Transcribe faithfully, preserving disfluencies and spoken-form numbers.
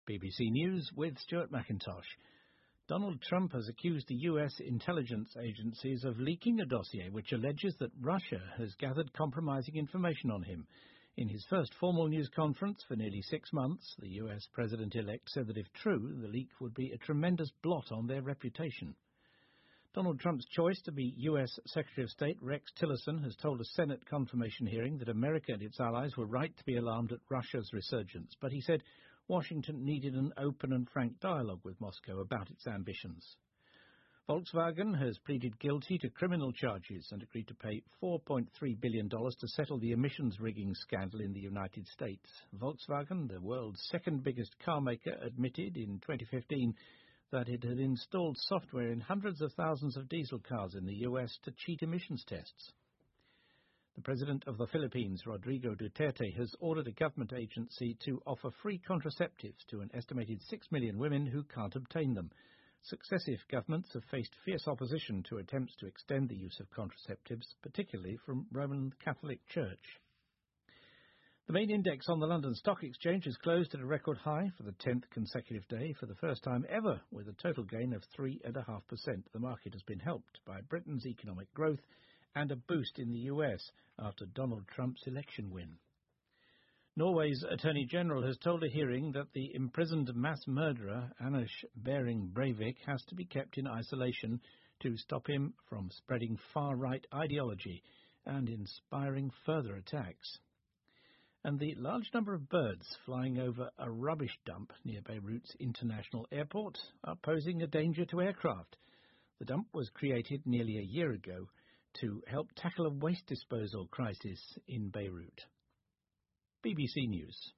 B B C News with Stuart McIntosh. Donald Trump has accused the U S intelligence agencies of leaking a dossier which alleges that Russia has gathered compromising information on him. In his first formal news conference for nearly six months, the U S president-elect said that if true, the leak would be a tremendous blot on their reputation. Donald Trump's choice to be U S Secretary of State Rex Tillerson has told a Senate confirmation hearing that America and its allies were right to be alarmed at Russia's resurgence, but he said Washington needed an open and frank dialogue with Moscow about its ambitions. Volkswagen has pleaded guilty to criminal charges and agreed to pay four point three billion dollars to settle the emissions rigging scandal in the United States. Volkswagen, the world's second biggest car maker, admitted in twenty fifteen that it had installed software in hundreds of thousands of diesel cars in the U S to cheat emissions tests. The president of the Philippines, Rodrigo Duterte, has ordered a government agency to offer free contraceptives to an estimated six million women who can't obtain them. Successive governments have faced fierce opposition to attempts to extend the use of contraceptives, particularly from Roman Catholic Church. The main index on the London Stock Exchange has closed at a record high for the tenth consecutive day for the first time ever, with a total gain of three point five percent. The market has been helped by Britain's economic growth and a boost in the U S after Donald Trump's election win. Norway's Attorney General has told a hearing that the imprisoned mass murderer Anders Behring Breivik has to be kept in isolation to stop him from spreading far-right ideology and inspiring further attacks. And the large number of birds flying over a rubbish dump near Beirut's international airport are posing a danger to aircraft. The dump was created nearly a year ago to help tackle a waste disposal crisis in Beirut. B B C News.